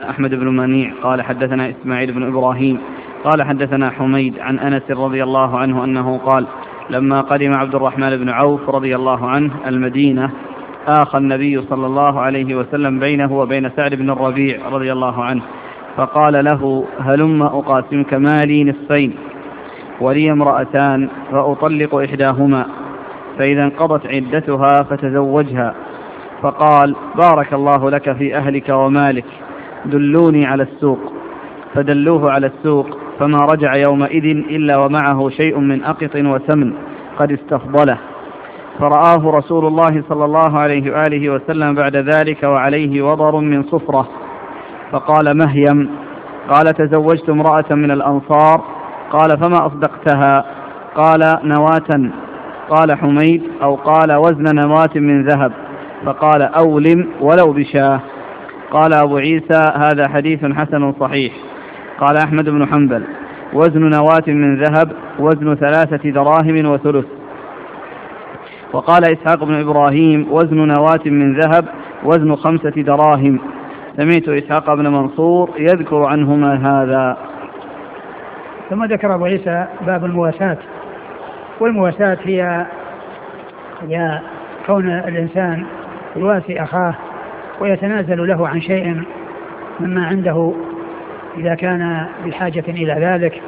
حدثنا أحمد بن منيع قال حدثنا إسماعيل بن إبراهيم قال حدثنا حميد عن أنس رضي الله عنه أنه قال لما قدم عبد الرحمن بن عوف رضي الله عنه المدينة آخى النبي صلى الله عليه وسلم بينه وبين سعد بن الربيع رضي الله عنه فقال له هلم أقاسمك مالي نصفين ولي امرأتان فأطلق إحداهما فإذا انقضت عدتها فتزوجها. فقال بارك الله لك في أهلك ومالك دلوني على السوق. فدلوه على السوق فما رجع يومئذ إلا ومعه شيء من أقط وسمن قد استفضله. فرآه رسول الله صلى الله عليه وآله وسلم بعد ذلك وعليه وضر من صفرة فقال مهيم قال تزوجت امرأة من الأنصار قال فما أصدقتها قال نواة قال حميد أو قال وزن نواة من ذهب فقال أولم ولو بشاه. قال أبو عيسى هذا حديث حسن صحيح. قال أحمد بن حنبل وزن نواة من ذهب وزن 3 دراهم وثلث. وقال إسحاق بن إبراهيم وزن نواة من ذهب وزن 5 دراهم. سمعت إسحاق بن منصور يذكر عنهما هذا. ثم ذكر أبو عيسى باب المواساة. والمواساة هي كون الإنسان يواسي أخاه ويتنازل له عن شيء مما عنده إذا كان بحاجة إلى ذلك.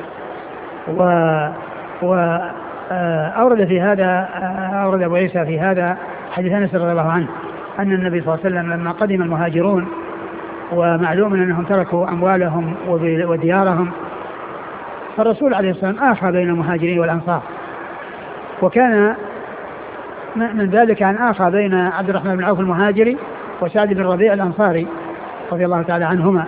وأورد في هذا أورد أبو عيسى في هذا حديث أنس رضي الله عنه أن النبي صلى الله عليه وسلم لما قدم المهاجرون ومعلوم أنهم تركوا أموالهم وديارهم فالرسول عليه الصلاة والسلام آخى بين المهاجرين والأنصار. وكان من ذلك أن آخى بين عبد الرحمن بن عوف المهاجري وسعد بن ربيع الأنصاري رضي الله تعالى عنهما.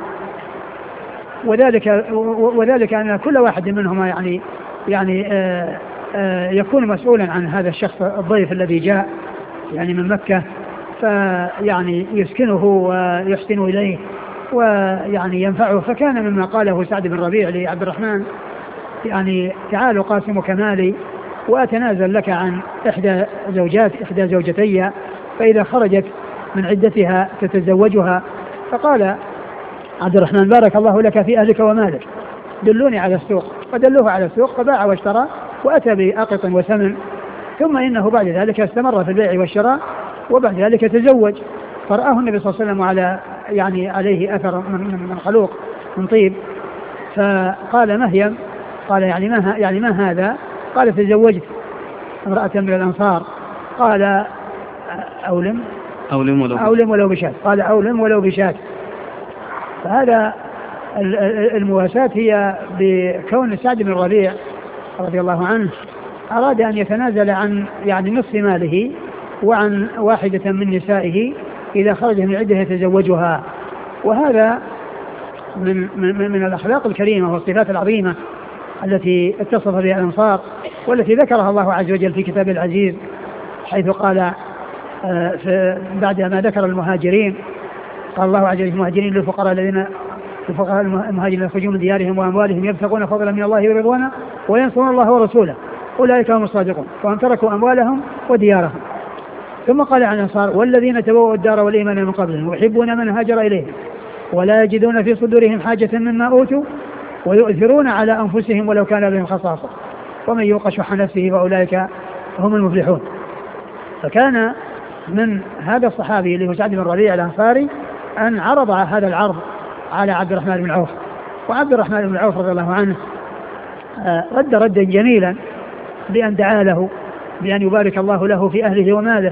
وذلك أن كل واحد منهما يعني يكون مسؤولا عن هذا الشخص الضيف الذي جاء يعني من مكة فيعني يسكنه ويحسن إليه ويعني ينفعه. فكان مما قاله سعد بن ربيع لعبد الرحمن يعني تعال قاسمك مالي وأتنازل لك عن إحدى زوجتي فإذا خرجت من عدتها تتزوجها. فقال عبد الرحمن بارك الله لك في أهلك ومالك دلوني على السوق. فدلوه على السوق فباع واشترى وأتى بأقط وثمن. ثم إنه بعد ذلك استمر في البيع والشراء وبعد ذلك تزوج. فرآه النبي صلى الله عليه وسلم على يعني عليه أثر من خلوق من طيب فقال مهيم قال يعني ما هذا قال تزوجت امرأة من الأنصار قال أولم ولو بشات قال أولم ولو بشات. فهذا المواساة هي بكون سعد بن الربيع رضي الله عنه أراد أن يتنازل عن يعني نصف ماله وعن واحدة من نسائه إذا خرج من عدة يتزوجها. وهذا من الأخلاق الكريمة والصفات العظيمة التي اتصف بها الأنصار والتي ذكرها الله عز وجل في كتاب العزيز حيث قال بعد ما ذكر المهاجرين قال الله عز وجل المهاجرين للفقراء المهاجرين يخرجون من ديارهم وأموالهم يبتغون فضلا من الله ورضوانا وينصرون الله ورسوله أولئك هم الصادقون وهم تركوا أموالهم وديارهم. ثم قال عن الأنصار والذين تبوأوا الدار والإيمان من قبلهم يحبون من هاجر إليهم ولا يجدون في صدورهم حاجة مما أوتوا ويؤثرون على أنفسهم ولو كان لهم خصاصة ومن يوق شح نفسه فأولئك هم المفلحون. فكان من هذا الصحابي اللي هو سعد بن ربيع الأنصاري أن عرض هذا العرض على عبد الرحمن بن عوف. وعبد الرحمن بن عوف رضي الله عنه رد ردا جميلا بأن دعا له بأن يبارك الله له في أهله وماله.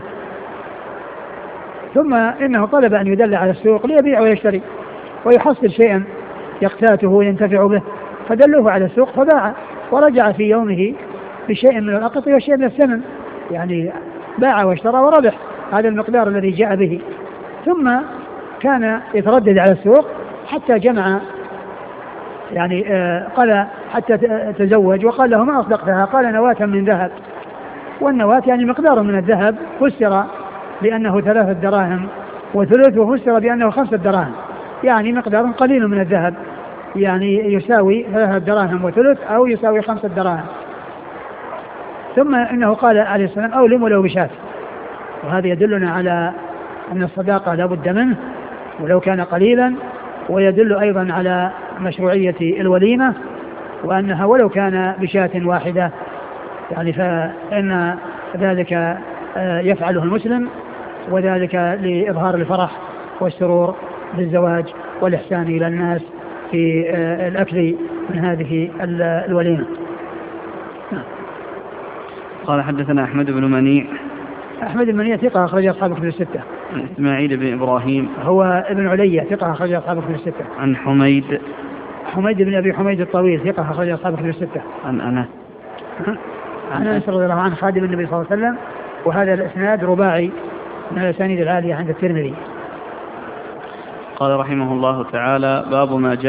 ثم إنه طلب أن يدل على السوق ليبيع ويشتري ويحصل شيئا يقتاته وينتفع به. فدلوه على السوق فباع ورجع في يومه بشيء من الأقط وشيء من الثمن يعني باع واشترى وربح هذا المقدار الذي جاء به. ثم كان يتردد على السوق حتى جمع يعني قال حتى تزوج وقال له ما أصدقتها قال نواة من ذهب. والنواة يعني مقدار من الذهب فسر بأنه 3 دراهم وثلث وفسر بأنه 5 دراهم يعني مقدار قليل من الذهب يعني يساوي 3 دراهم وثلث أو يساوي 5 دراهم. ثم إنه قال عليه السلام أولم ولو بشات. وهذا يدلنا على أن الصداقة لا بد منه ولو كان قليلا ويدل أيضا على مشروعية الوليمة، وأنها ولو كان بشاة واحدة يعني فإن ذلك يفعله المسلم، وذلك لإظهار الفرح والسرور بالزواج والإحسان إلى الناس في الأكل من هذه الوليمة. قال حدثنا أحمد بن منيع. أحمد بن منيع ثقة أخرج أصحاب كتب الستة. عن إسماعيل بن إبراهيم هو ابن علية ثقة أخرج أصحاب كتب الستة. عن حميد بن أبي حميد الطويل ثقة أخرج أصحاب كتب الستة. عن أنس رضي الله عنه خادم النبي صلى الله عليه وسلم. وهذا الإسناد رباعي من الأسانيد العالية عند الترمذي. قال رحمه الله تعالى: باب ما جاء